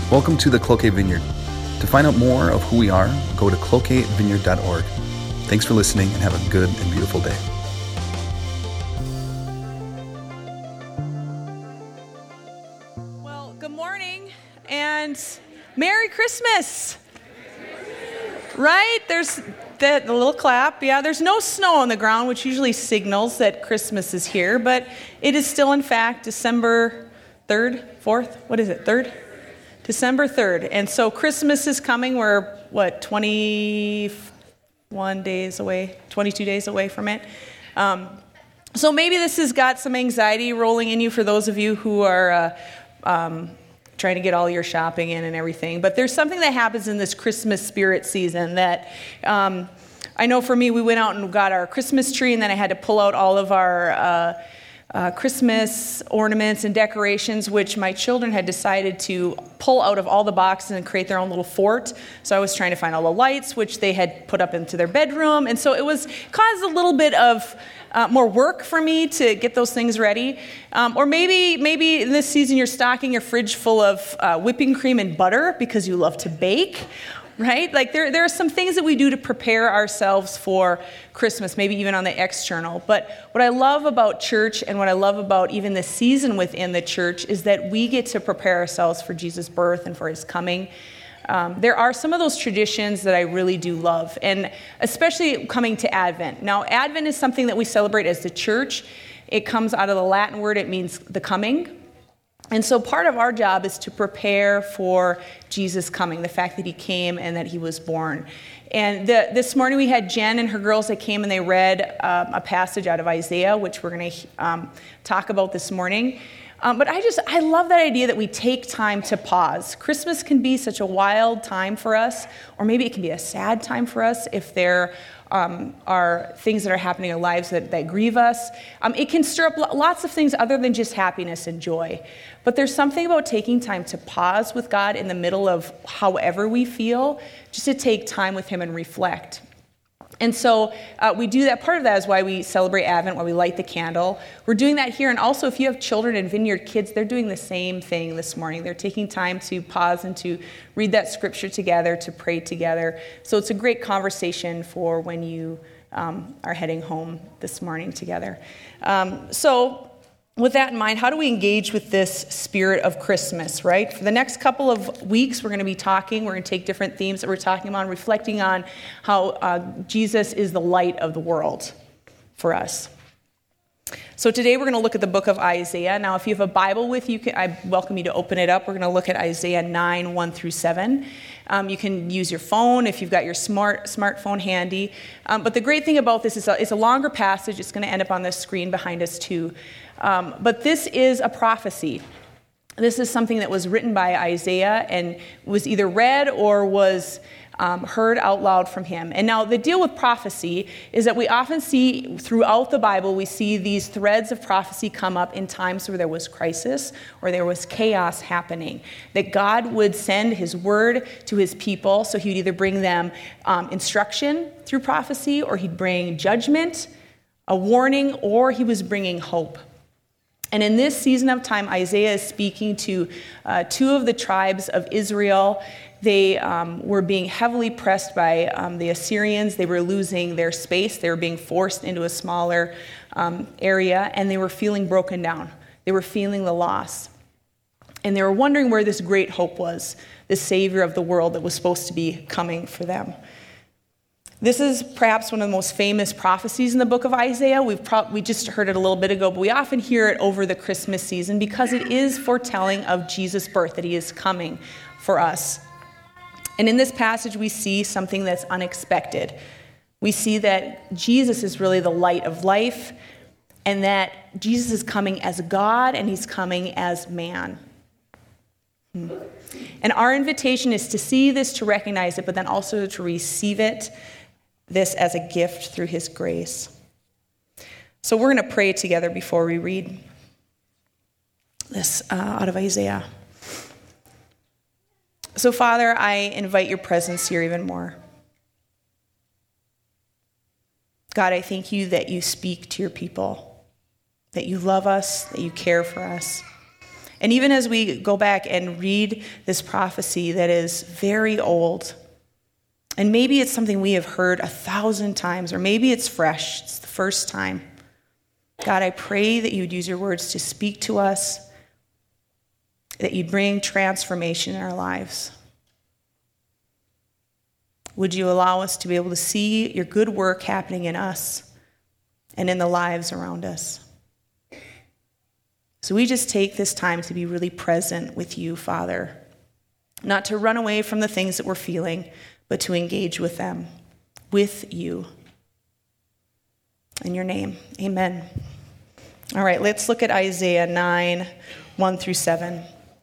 Welcome to the Cloquet Vineyard. To find out more of who we are, go to cloquetvineyard.org. Thanks for listening and have a good and beautiful day. Well, good morning and Merry Christmas. Right? There's the little clap. Yeah, there's no snow on the ground, which usually signals that Christmas is here, but it is still, in fact, December 3rd, 4th? What is it, 3rd? December 3rd. And so Christmas is coming. We're, 21 days away, 22 days away from it. So maybe this has got some anxiety rolling in you for those of you who are trying to get all your shopping in and everything. But there's something that happens in this Christmas spirit season that I know for me, we went out and got our Christmas tree, and then I had to pull out all of our Christmas ornaments and decorations, which my children had decided to pull out of all the boxes and create their own little fort. So I was trying to find all the lights, which they had put up into their bedroom. And so it caused a little bit of more work for me to get those things ready. Or maybe in this season you're stocking your fridge full of whipping cream and butter because you love to bake. Right? Like there are some things that we do to prepare ourselves for Christmas, maybe even on the external. But what I love about church and what I love about even the season within the church is that we get to prepare ourselves for Jesus' birth and for his coming. There are some of those traditions that I really do love, and especially coming to Advent. Now, Advent is something that we celebrate as the church. It comes out of the Latin word. It means the coming. And so part of our job is to prepare for Jesus coming, the fact that he came and that he was born. And this morning we had Jen and her girls that came and they read a passage out of Isaiah, which we're going to talk about this morning. But I love that idea that we take time to pause. Christmas can be such a wild time for us, or maybe it can be a sad time for us if there are things that are happening in our lives that grieve us. It can stir up lots of things other than just happiness and joy. But there's something about taking time to pause with God in the middle of however we feel, just to take time with him and reflect. And so we do that. Part of that is why we celebrate Advent, why we light the candle. We're doing that here. And also, if you have children and Vineyard kids, they're doing the same thing this morning. They're taking time to pause and to read that scripture together, to pray together. So it's a great conversation for when you are heading home this morning together. So with that in mind, how do we engage with this spirit of Christmas, right? For the next couple of weeks, we're going to be talking. We're going to take different themes that we're talking about, reflecting on how Jesus is the light of the world for us. So today we're going to look at the book of Isaiah. Now, if you have a Bible with you, I welcome you to open it up. We're going to look at Isaiah 9, 1 through 7. You can use your phone if you've got your smartphone handy. But the great thing about this is it's a longer passage. It's going to end up on the screen behind us too. But this is a prophecy. This is something that was written by Isaiah and was either read or was heard out loud from him. And now the deal with prophecy is that we often see throughout the Bible, we see these threads of prophecy come up in times where there was crisis or there was chaos happening. That God would send his word to his people, so he would either bring them instruction through prophecy, or he'd bring judgment, a warning, or he was bringing hope. And in this season of time, Isaiah is speaking to two of the tribes of Israel. They were being heavily pressed by the Assyrians. They were losing their space. They were being forced into a smaller area, and they were feeling broken down. They were feeling the loss. And they were wondering where this great hope was, the Savior of the world that was supposed to be coming for them. This is perhaps one of the most famous prophecies in the book of Isaiah. We just heard it a little bit ago, but we often hear it over the Christmas season because it is foretelling of Jesus' birth, that he is coming for us. And in this passage, we see something that's unexpected. We see that Jesus is really the light of life, and that Jesus is coming as God, and he's coming as man. And our invitation is to see this, to recognize it, but then also to receive it, this as a gift through his grace. So we're going to pray together before we read this out of Isaiah. So Father, I invite your presence here even more. God, I thank you that you speak to your people, that you love us, that you care for us. And even as we go back and read this prophecy that is very old, and maybe it's something we have heard 1,000 times, or maybe it's fresh, it's the first time. God, I pray that you'd use your words to speak to us, that you'd bring transformation in our lives. Would you allow us to be able to see your good work happening in us and in the lives around us? So we just take this time to be really present with you, Father, not to run away from the things that we're feeling, but to engage with them, with you. In your name, amen. All right, let's look at Isaiah 9, 1-7.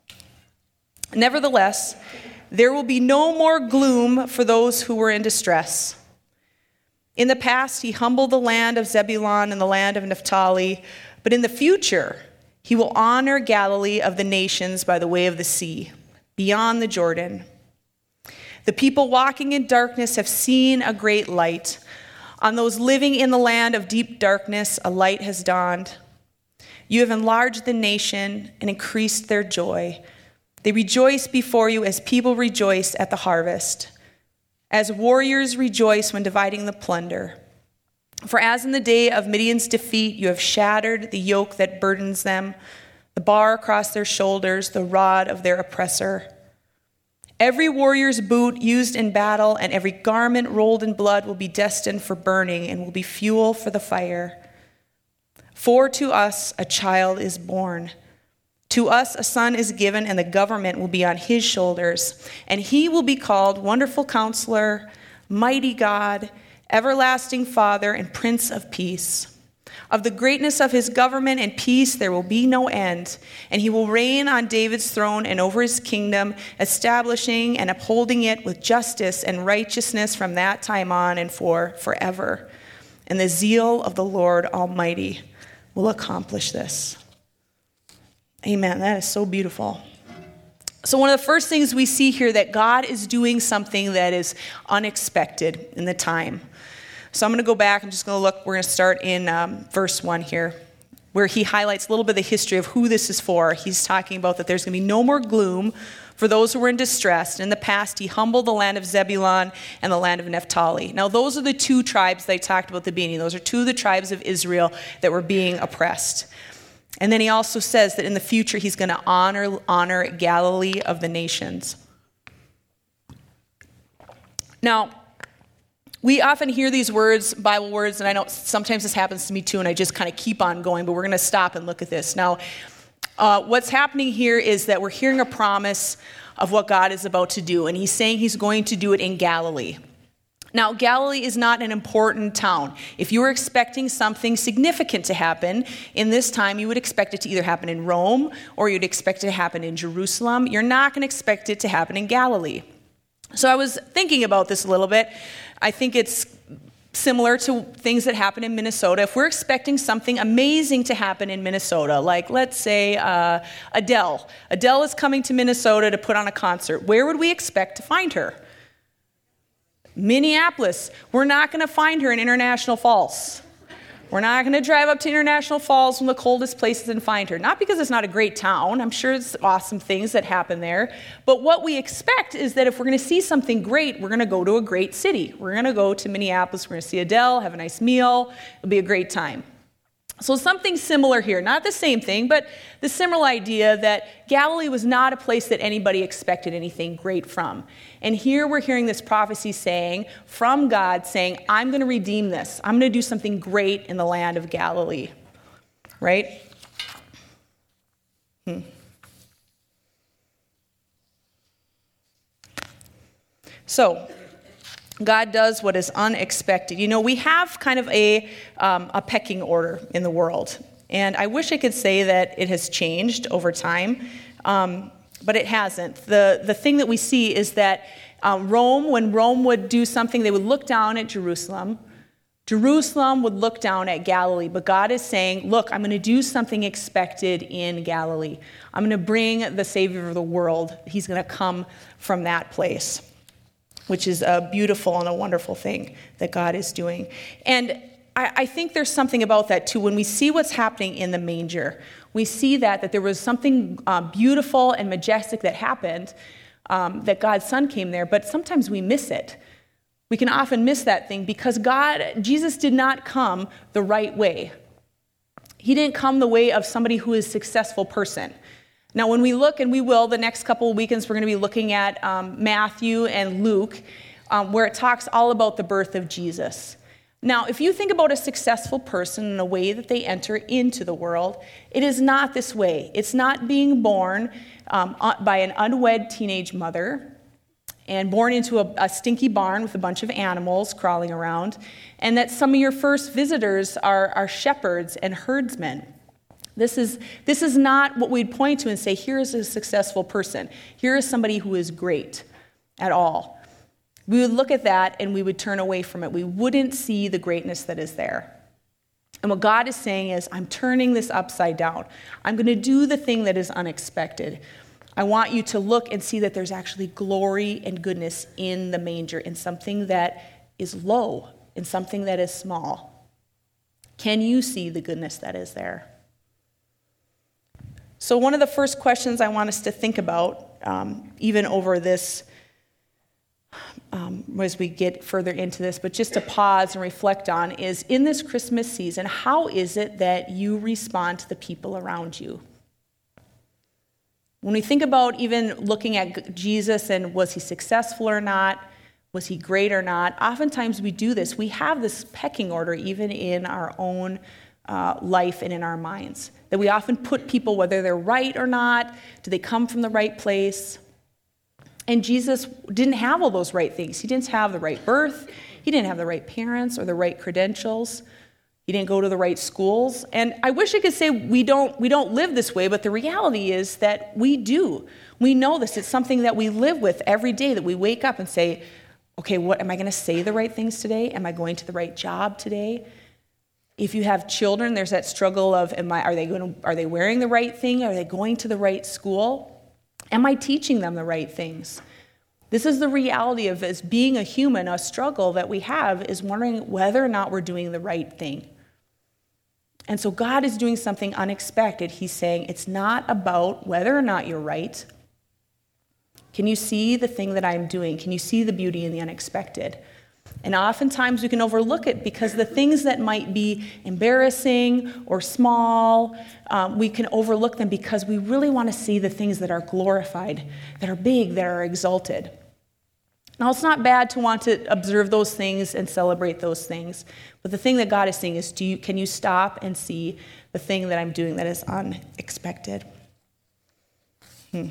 Nevertheless, there will be no more gloom for those who were in distress. In the past, he humbled the land of Zebulun and the land of Naphtali, but in the future, he will honor Galilee of the nations by the way of the sea, beyond the Jordan. The people walking in darkness have seen a great light. On those living in the land of deep darkness, a light has dawned. You have enlarged the nation and increased their joy. They rejoice before you as people rejoice at the harvest, as warriors rejoice when dividing the plunder. For as in the day of Midian's defeat, you have shattered the yoke that burdens them, the bar across their shoulders, the rod of their oppressor. Every warrior's boot used in battle and every garment rolled in blood will be destined for burning and will be fuel for the fire. For to us a child is born. To us a son is given, and the government will be on his shoulders. And he will be called Wonderful Counselor, Mighty God, Everlasting Father, and Prince of Peace. Of the greatness of his government and peace there will be no end, and he will reign on David's throne and over his kingdom, establishing and upholding it with justice and righteousness from that time on and forever. And the zeal of the Lord Almighty will accomplish this. Amen. That is so beautiful. So one of the first things we see here, that God is doing something that is unexpected in the time. So I'm going to go back. I'm just going to look. We're going to start in verse 1 here, where he highlights a little bit of the history of who this is for. He's talking about that there's going to be no more gloom for those who were in distress. In the past, he humbled the land of Zebulun and the land of Naphtali. Now, those are the two tribes they talked about at the beginning. Those are two of the tribes of Israel that were being oppressed. And then he also says that in the future, he's going to honor Galilee of the nations. Now, we often hear these words, Bible words, and I know sometimes this happens to me too, and I just kind of keep on going, but we're going to stop and look at this. Now, what's happening here is that we're hearing a promise of what God is about to do, and he's saying he's going to do it in Galilee. Now, Galilee is not an important town. If you were expecting something significant to happen in this time, you would expect it to either happen in Rome or you'd expect it to happen in Jerusalem. You're not going to expect it to happen in Galilee. So I was thinking about this a little bit. I think it's similar to things that happen in Minnesota. If we're expecting something amazing to happen in Minnesota, like let's say Adele. Adele is coming to Minnesota to put on a concert. Where would we expect to find her? Minneapolis. We're not going to find her in International Falls. We're not going to drive up to International Falls, one of the coldest places, and find her. Not because it's not a great town. I'm sure it's awesome things that happen there. But what we expect is that if we're going to see something great, we're going to go to a great city. We're going to go to Minneapolis. We're going to see Adele, have a nice meal. It'll be a great time. So something similar here. Not the same thing, but the similar idea that Galilee was not a place that anybody expected anything great from. And here we're hearing this prophecy saying, from God, saying, I'm going to redeem this. I'm going to do something great in the land of Galilee. Right? So, God does what is unexpected. You know, we have kind of a pecking order in the world. And I wish I could say that it has changed over time, but it hasn't. The thing that we see is that Rome, when Rome would do something, they would look down at Jerusalem. Jerusalem would look down at Galilee. But God is saying, look, I'm going to do something expected in Galilee. I'm going to bring the Savior of the world. He's going to come from that place, which is a beautiful and a wonderful thing that God is doing. And I think there's something about that, too. When we see what's happening in the manger, we see that there was something beautiful and majestic that happened, that God's Son came there, but sometimes we miss it. We can often miss that thing because Jesus did not come the right way. He didn't come the way of somebody who is a successful person. Now, when we look, and we will, the next couple of weekends, we're going to be looking at Matthew and Luke, where it talks all about the birth of Jesus. Now, if you think about a successful person and the way that they enter into the world, it is not this way. It's not being born by an unwed teenage mother and born into a stinky barn with a bunch of animals crawling around, and that some of your first visitors are shepherds and herdsmen. This is not what we'd point to and say, here is a successful person. Here is somebody who is great at all. We would look at that and we would turn away from it. We wouldn't see the greatness that is there. And what God is saying is, I'm turning this upside down. I'm going to do the thing that is unexpected. I want you to look and see that there's actually glory and goodness in the manger, in something that is low, in something that is small. Can you see the goodness that is there? So one of the first questions I want us to think about, even over this, as we get further into this, but just to pause and reflect on, is in this Christmas season, how is it that you respond to the people around you? When we think about even looking at Jesus and was he successful or not, was he great or not, oftentimes we do this. We have this pecking order even in our own life and in our minds, that we often put people, whether they're right or not, do they come from the right place? And Jesus didn't have all those right things. He didn't have the right birth. He didn't have the right parents or the right credentials. He didn't go to the right schools. And I wish I could say we don't live this way, but the reality is that we do. We know this. It's something that we live with every day, that we wake up and say, okay, what am I going to say the right things today? Am I going to the right job today? If you have children, there's that struggle of, are they wearing the right thing? Are they going to the right school? Am I teaching them the right things? This is the reality of, as being a human, a struggle that we have is wondering whether or not we're doing the right thing. And so God is doing something unexpected. He's saying it's not about whether or not you're right. Can you see the thing that I'm doing? Can you see the beauty in the unexpected? And oftentimes we can overlook it because the things that might be embarrassing or small, we can overlook them because we really want to see the things that are glorified, that are big, that are exalted. Now, it's not bad to want to observe those things and celebrate those things, but the thing that God is saying is, can you stop and see the thing that I'm doing that is unexpected? The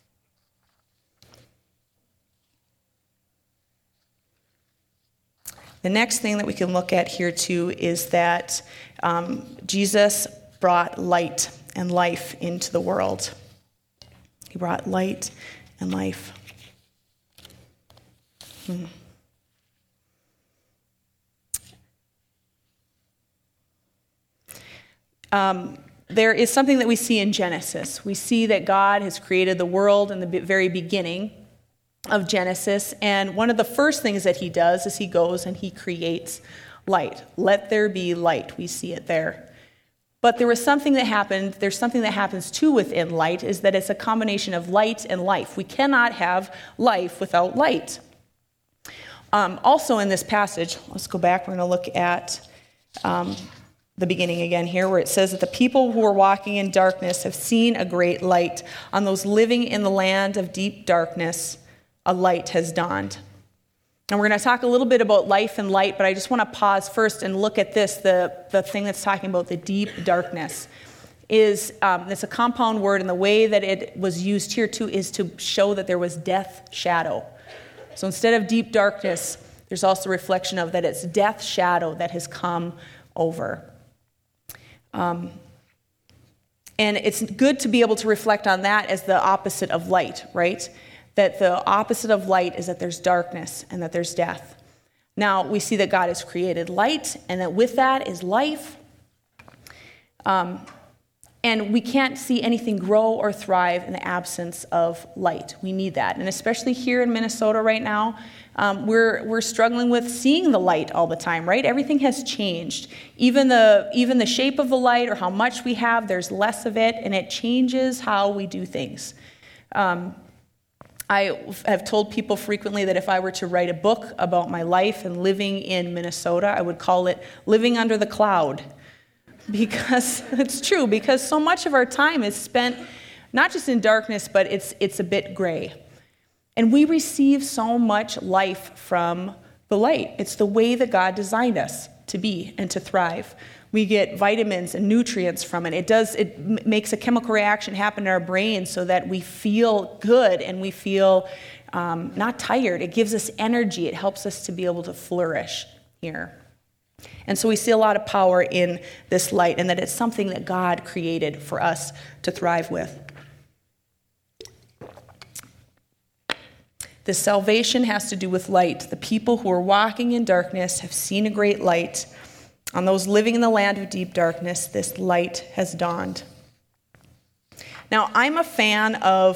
next thing that we can look at here too is that Jesus brought light and life into the world. He brought light and life. There is something that we see in Genesis. We see that God has created the world in the very beginning of Genesis, and one of the first things that he does is he goes and he creates light. Let there be light. We see it there. But there was something that happened. There's something that happens too within light, is that it's a combination of light and life. We cannot have life without light. Also in this passage, let's go back. We're going to look at the beginning again here, where it says that the people who are walking in darkness have seen a great light. On those living in the land of deep darkness, a light has dawned. And we're going to talk a little bit about life and light, but I just want to pause first and look at this, the thing that's talking about the deep darkness. It's a compound word, and the way that it was used here too is to show that there was death shadow. So instead of deep darkness, there's also a reflection of that it's death shadow that has come over. And it's good to be able to reflect on that as the opposite of light, right? That the opposite of light is that there's darkness and that there's death. Now, we see that God has created light, and that with that is life. And we can't see anything grow or thrive in the absence of light. We need that. And especially here in Minnesota right now, we're struggling with seeing the light all the time, right? Everything has changed. Even the shape of the light or how much we have, there's less of it, and it changes how we do things. I have told people frequently that if I were to write a book about my life and living in Minnesota, I would call it Living Under the Cloud. Because it's true, because so much of our time is spent not just in darkness, but it's a bit gray. And we receive so much life from the light. It's the way that God designed us to be and to thrive. We get vitamins and nutrients from it. It makes a chemical reaction happen in our brain so that we feel good and we feel not tired. It gives us energy. It helps us to be able to flourish here. And so we see a lot of power in this light, and that it's something that God created for us to thrive with. This salvation has to do with light. The people who are walking in darkness have seen a great light. On those living in the land of deep darkness, this light has dawned. Now, I'm a fan of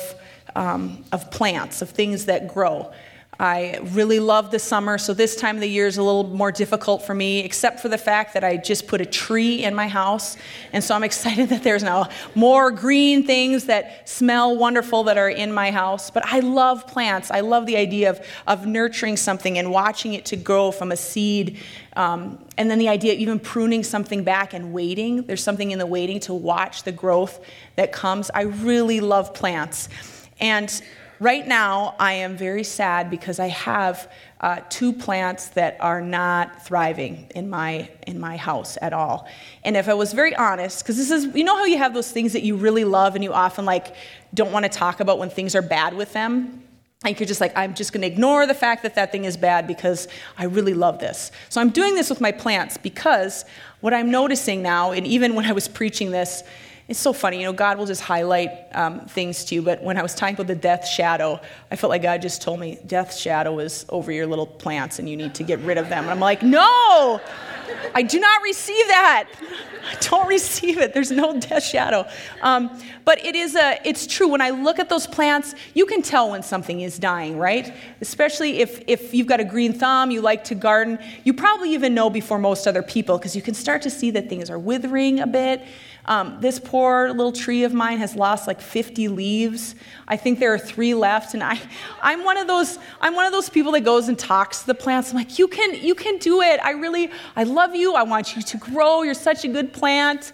plants, of things that grow. I really love the summer, so this time of the year is a little more difficult for me, except for the fact that I just put a tree in my house, and so I'm excited that there's now more green things that smell wonderful that are in my house. But I love plants. I love the idea of nurturing something and watching it to grow from a seed, and then the idea of even pruning something back and waiting. There's something in the waiting to watch the growth that comes. I really love plants. And right now, I am very sad because I have 2 plants that are not thriving in my house at all. And if I was very honest, because this is, you know how you have those things that you really love and you often don't want to talk about when things are bad with them? Like you're just like, I'm just going to ignore the fact that thing is bad because I really love this. So I'm doing this with my plants because what I'm noticing now, and even when I was preaching this, it's so funny, God will just highlight things to you, but when I was talking about the death shadow, I felt like God just told me, death shadow is over your little plants and you need to get rid of them. And I'm like, no, I do not receive that. I don't receive it. There's no death shadow. But it's true. When I look at those plants, you can tell when something is dying, right? Especially if you've got a green thumb, you like to garden, you probably even know before most other people because you can start to see that things are withering a bit. This poor little tree of mine has lost 50 leaves. I think there are 3 left, and I'm one of those people that goes and talks to the plants. I'm like, you can do it. I love you. I want you to grow. You're such a good plant.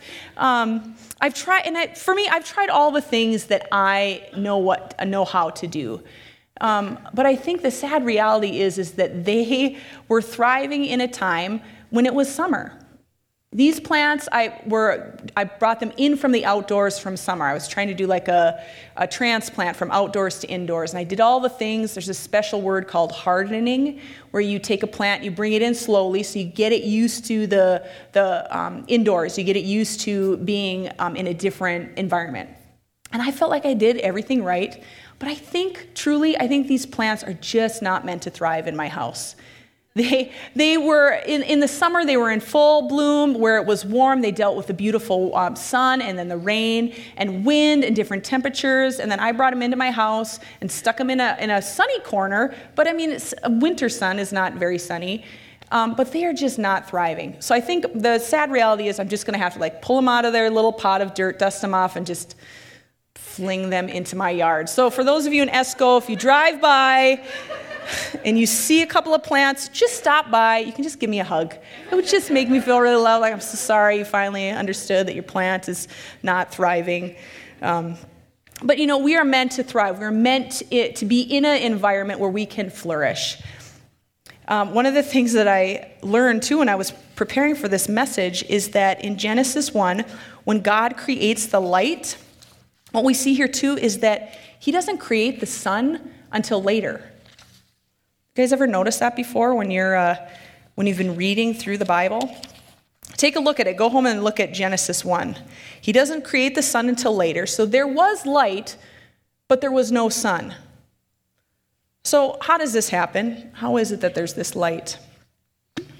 I've tried all the things that I know how to do. But I think the sad reality is that they were thriving in a time when it was summer. These plants, I brought them in from the outdoors from summer. I was trying to do a transplant from outdoors to indoors, and I did all the things. There's a special word called hardening, where you take a plant, you bring it in slowly, so you get it used to the indoors. You get it used to being in a different environment. And I felt like I did everything right, but I think these plants are just not meant to thrive in my house. They were, in the summer, they were in full bloom where it was warm. They dealt with the beautiful sun and then the rain and wind and different temperatures. And then I brought them into my house and stuck them in a sunny corner. But winter sun is not very sunny. But they are just not thriving. So I think the sad reality is I'm just going to have to pull them out of their little pot of dirt, dust them off, and just fling them into my yard. So for those of you in Esco, if you drive by and you see a couple of plants, just stop by. You can just give me a hug. It would just make me feel really low, like I'm so sorry you finally understood that your plant is not thriving. But we are meant to thrive. We're meant to be in an environment where we can flourish. One of the things that I learned too when I was preparing for this message is that in Genesis 1, when God creates the light, what we see here too is that he doesn't create the sun until later. You guys ever noticed that before when you've been reading through the Bible? Take a look at it. Go home and look at Genesis 1. He doesn't create the sun until later. So there was light, but there was no sun. So how does this happen? How is it that there's this light?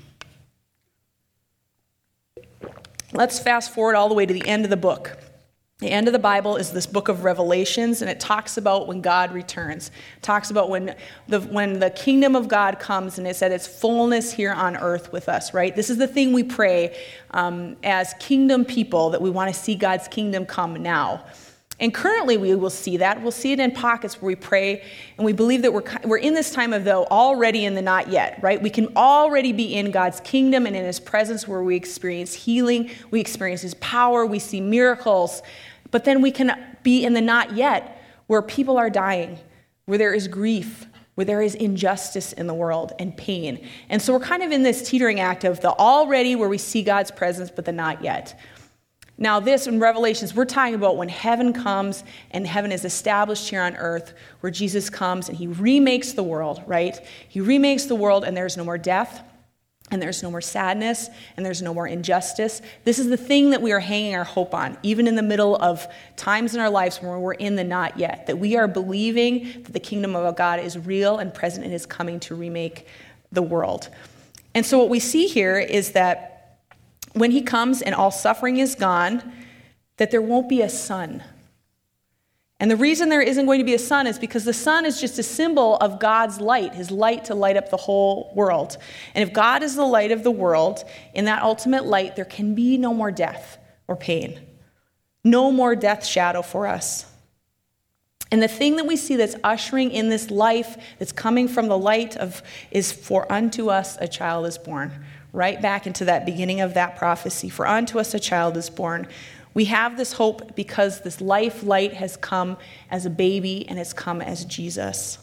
Let's fast forward all the way to the end of the book. The end of the Bible is this book of Revelations, and it talks about when God returns. It talks about when the kingdom of God comes, and it's at its fullness here on earth with us, right? This is the thing we pray as kingdom people, that we want to see God's kingdom come now. And currently we will see that. We'll see it in pockets where we pray, and we believe that we're in this time of the already and the not yet, right? We can already be in God's kingdom and in his presence, where we experience healing, we experience his power, we see miracles. But then we can be in the not yet, where people are dying, where there is grief, where there is injustice in the world and pain. And so we're kind of in this teetering act of the already, where we see God's presence, but the not yet. Now this, in Revelations, we're talking about when heaven comes and heaven is established here on earth, where Jesus comes and he remakes the world, right? He remakes the world, and there's no more death, and there's no more sadness, and there's no more injustice. This is the thing that we are hanging our hope on, even in the middle of times in our lives when we're in the not yet, that we are believing that the kingdom of God is real and present and is coming to remake the world. And so what we see here is that when he comes and all suffering is gone, that there won't be a sun. And the reason there isn't going to be a sun is because the sun is just a symbol of God's light, his light to light up the whole world. And if God is the light of the world, in that ultimate light, there can be no more death or pain. No more death shadow for us. And the thing that we see that's ushering in this life that's coming from the light of is, for unto us a child is born. Right back into that beginning of that prophecy. For unto us a child is born. We have this hope because this life light has come as a baby and has come as Jesus.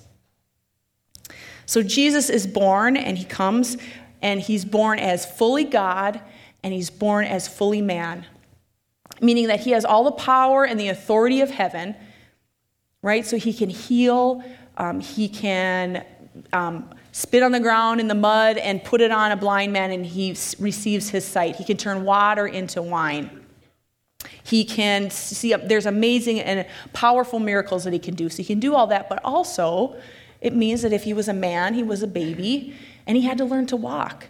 So Jesus is born, and he comes, and he's born as fully God, and he's born as fully man. Meaning that he has all the power and the authority of heaven, right? So he can heal, he can spit on the ground in the mud and put it on a blind man, and he receives his sight. He can turn water into wine. He can see, there's amazing and powerful miracles that he can do. So he can do all that, but also it means that if he was a man, he was a baby, and he had to learn to walk.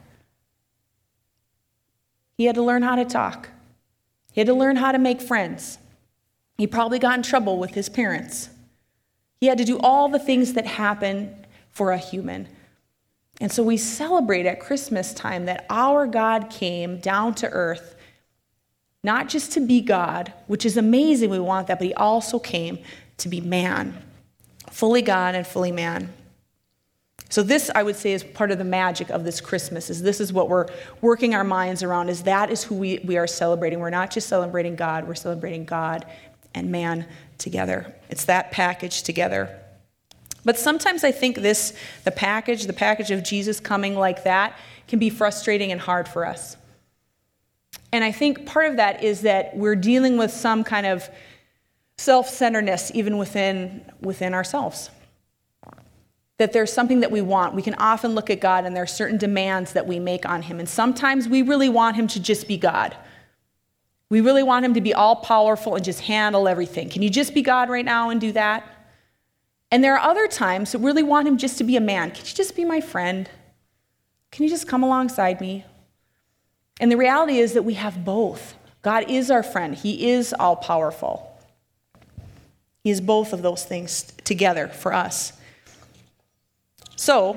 He had to learn how to talk. He had to learn how to make friends. He probably got in trouble with his parents. He had to do all the things that happen for a human. And so we celebrate at Christmas time that our God came down to earth, not just to be God, which is amazing, we want that, but he also came to be man, fully God and fully man. So this, I would say, is part of the magic of this Christmas, is this is what we're working our minds around, is that is who we are celebrating. We're not just celebrating God, we're celebrating God and man together. It's that package together. But sometimes I think the package of Jesus coming like that can be frustrating and hard for us. And I think part of that is that we're dealing with some kind of self-centeredness even within ourselves. That there's something that we want. We can often look at God and there are certain demands that we make on him. And sometimes we really want him to just be God. We really want him to be all powerful and just handle everything. Can you just be God right now and do that? And there are other times that really want him just to be a man. Can you just be my friend? Can you just come alongside me? And the reality is that we have both. God is our friend. He is all powerful. He is both of those things together for us. So,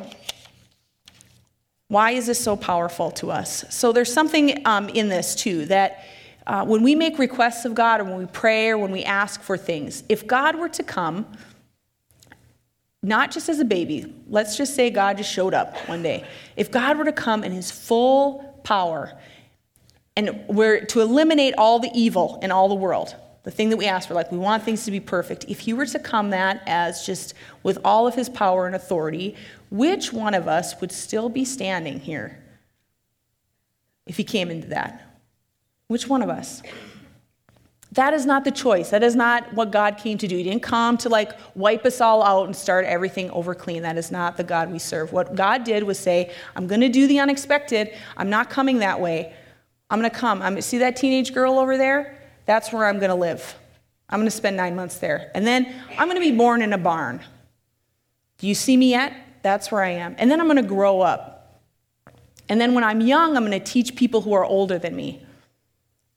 why is this so powerful to us? So there's something in this too, that when we make requests of God, or when we pray, or when we ask for things, if God were to come, not just as a baby, let's just say God just showed up one day. If God were to come in his full power, and we're to eliminate all the evil in all the world, the thing that we ask for, like we want things to be perfect, if he were to come that as just with all of his power and authority, which one of us would still be standing here if he came into that? Which one of us? That is not the choice. That is not what God came to do. He didn't come to wipe us all out and start everything over clean. That is not the God we serve. What God did was say, I'm going to do the unexpected. I'm not coming that way. I'm going to come. See that teenage girl over there? That's where I'm going to live. I'm going to spend 9 months there. And then I'm going to be born in a barn. Do you see me yet? That's where I am. And then I'm going to grow up. And then when I'm young, I'm going to teach people who are older than me.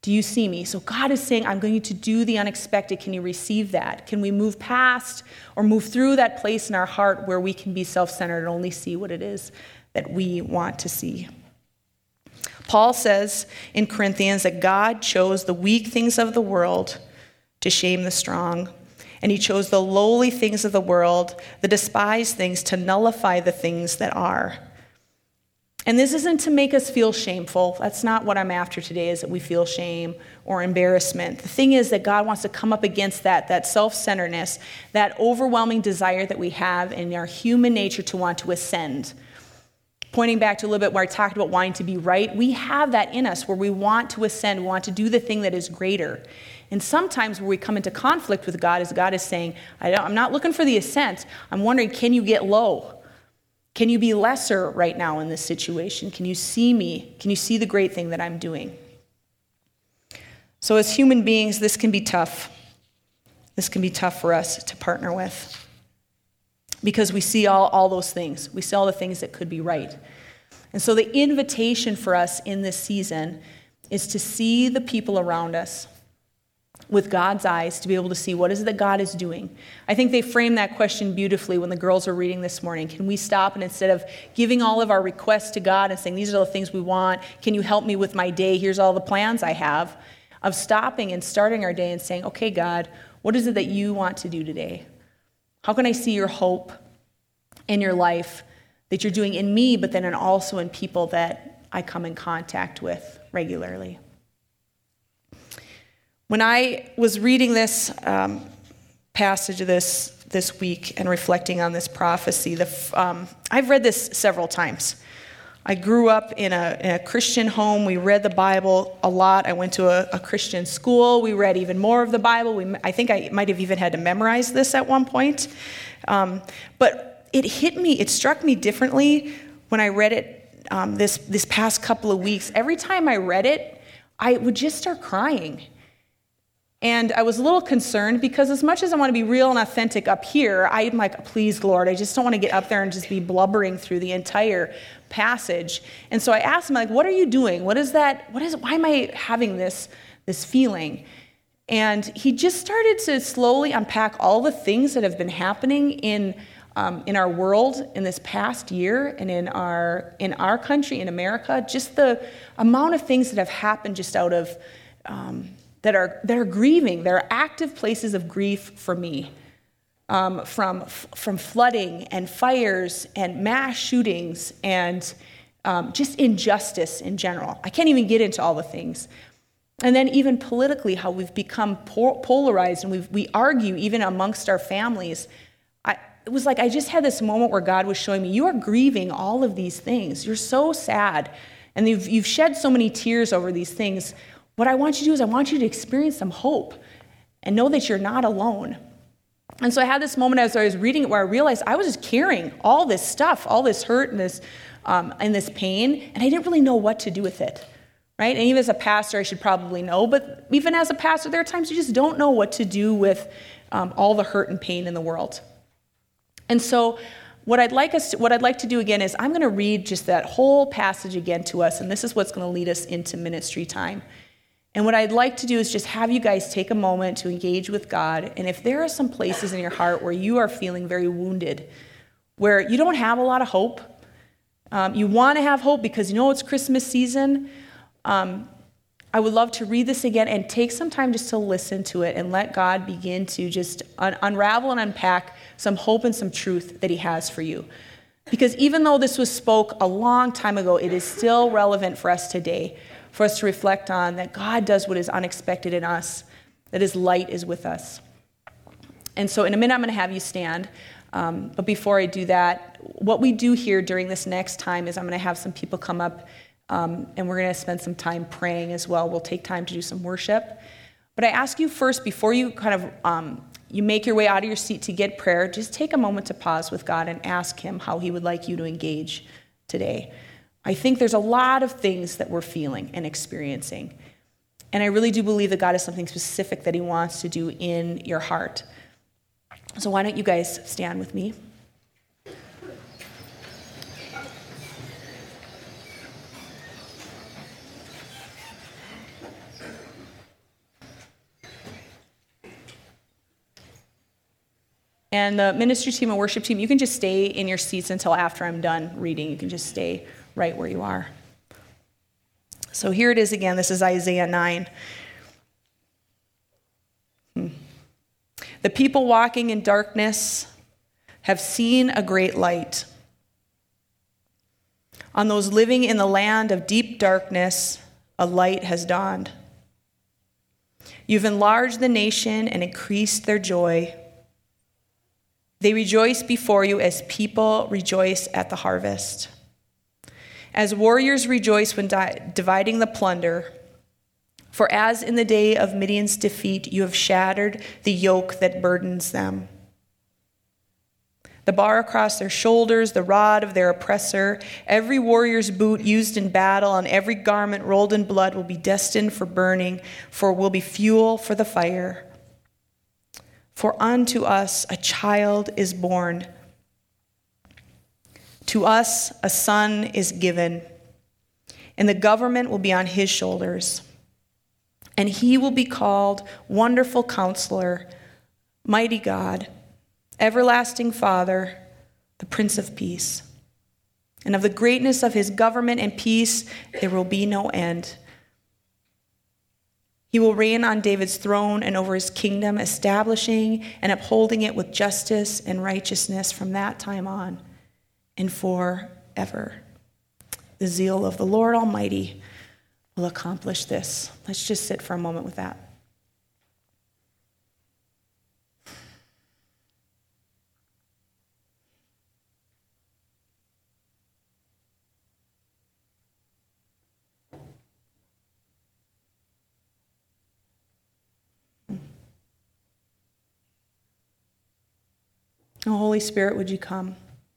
Do you see me? So God is saying, I'm going to do the unexpected. Can you receive that? Can we move past or move through that place in our heart where we can be self-centered and only see what it is that we want to see? Paul says in Corinthians that God chose the weak things of the world to shame the strong. And he chose the lowly things of the world, the despised things, to nullify the things that are. And this isn't to make us feel shameful. That's not what I'm after today, is that we feel shame or embarrassment. The thing is that God wants to come up against that self-centeredness, that overwhelming desire that we have in our human nature to want to ascend. Pointing back to a little bit where I talked about wanting to be right, we have that in us where we want to ascend, we want to do the thing that is greater. And sometimes where we come into conflict with God is saying, I'm not looking for the ascent. I'm wondering, can you get low? Can you be lesser right now in this situation? Can you see me? Can you see the great thing that I'm doing? So as human beings, this can be tough. This can be tough for us to partner with because we see all those things. We see all the things that could be right. And so the invitation for us in this season is to see the people around us with God's eyes, to be able to see what is it that God is doing. I think they framed that question beautifully when the girls were reading this morning. Can we stop and instead of giving all of our requests to God and saying, these are the things we want, can you help me with my day, here's all the plans I have, of stopping and starting our day and saying, okay, God, what is it that you want to do today? How can I see your hope in your life that you're doing in me, but then also in people that I come in contact with regularly? When I was reading this passage of this week and reflecting on this prophecy, I've read this several times. I grew up in a Christian home. We read the Bible a lot. I went to a Christian school. We read even more of the Bible. I think I might have even had to memorize this at one point. But it hit me, it struck me differently when I read it this past couple of weeks. Every time I read it, I would just start crying. And I was a little concerned because as much as I want to be real and authentic up here, I'm like, please, Lord, I just don't want to get up there and just be blubbering through the entire passage. And so I asked him, like, what are you doing? Why am I having this feeling? And he just started to slowly unpack all the things that have been happening in our world in this past year and in our country, in America, just the amount of things that have happened just out of that are grieving. There are active places of grief for me, from flooding and fires and mass shootings and just injustice in general. I can't even get into all the things. And then even politically, how we've become polarized and we argue even amongst our families. It was like I just had this moment where God was showing me, you are grieving all of these things. You're so sad. And you've shed so many tears over these things. What I want you to do is I want you to experience some hope and know that you're not alone. And so I had this moment as I was reading it where I realized I was just carrying all this stuff, all this hurt and this pain, and I didn't really know what to do with it, right? And even as a pastor, I should probably know, but even as a pastor, there are times you just don't know what to do with all the hurt and pain in the world. And so what I'd like to do again is I'm going to read just that whole passage again to us, and this is what's going to lead us into ministry time. And what I'd like to do is just have you guys take a moment to engage with God. And if there are some places in your heart where you are feeling very wounded, where you don't have a lot of hope, you want to have hope because you know it's Christmas season, I would love to read this again and take some time just to listen to it and let God begin to just unravel and unpack some hope and some truth that he has for you. Because even though this was spoke a long time ago, it is still relevant for us today, for us to reflect on that God does what is unexpected in us, that his light is with us. And so in a minute, I'm going to have you stand. But before I do that, what we do here during this next time is I'm going to have some people come up and we're going to spend some time praying as well. We'll take time to do some worship. But I ask you first, before you kind of you make your way out of your seat to get prayer, just take a moment to pause with God and ask him how he would like you to engage today. I think there's a lot of things that we're feeling and experiencing. And I really do believe that God has something specific that he wants to do in your heart. So why don't you guys stand with me? And the ministry team and worship team, you can just stay in your seats until after I'm done reading. You can just stay right where you are. So here it is again. This is Isaiah 9. The people walking in darkness have seen a great light. On those living in the land of deep darkness, a light has dawned. You've enlarged the nation and increased their joy. They rejoice before you as people rejoice at the harvest. As warriors rejoice when dividing the plunder. For as in the day of Midian's defeat, you have shattered the yoke that burdens them. The bar across their shoulders, the rod of their oppressor, every warrior's boot used in battle, and every garment rolled in blood will be destined for burning, for will be fuel for the fire. For unto us a child is born. To us a son is given, and the government will be on his shoulders. And he will be called Wonderful Counselor, Mighty God, Everlasting Father, the Prince of Peace. And of the greatness of his government and peace there will be no end. He will reign on David's throne and over his kingdom, establishing and upholding it with justice and righteousness from that time on and forever. The zeal of the Lord Almighty will accomplish this. Let's just sit for a moment with that. Oh, Holy Spirit, would you come?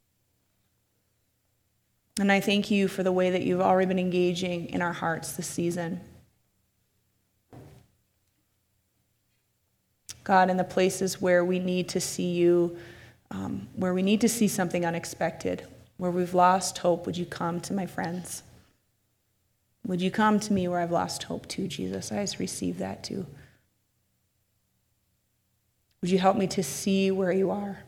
And I thank you for the way that you've already been engaging in our hearts this season. God, in the places where we need to see you, where we need to see something unexpected, where we've lost hope, would you come to my friends? Would you come to me where I've lost hope too, Jesus? I just receive that too. Would you help me to see where you are?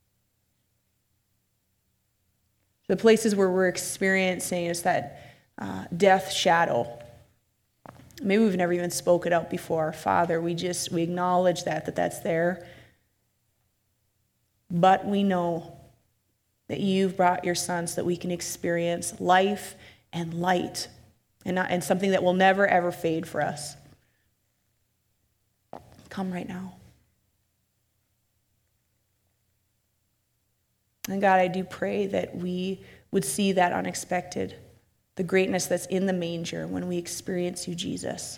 The places where we're experiencing is that death shadow. Maybe we've never even spoke it out before. Father, we acknowledge that's there. But we know that you've brought your son so that we can experience life and light and something that will never, ever fade for us. Come right now. And God, I do pray that we would see that unexpected, the greatness that's in the manger when we experience you, Jesus.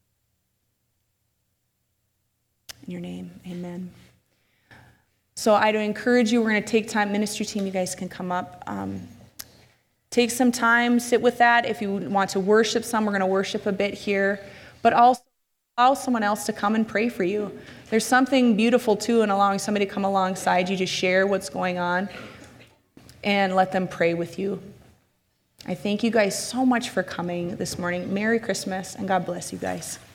In your name, amen. So I'd encourage you, we're going to take time, ministry team, you guys can come up. Take some time, sit with that. If you want to worship some, we're going to worship a bit here. But also allow someone else to come and pray for you. There's something beautiful, too, in allowing somebody to come alongside you to share what's going on and let them pray with you. I thank you guys so much for coming this morning. Merry Christmas, and God bless you guys.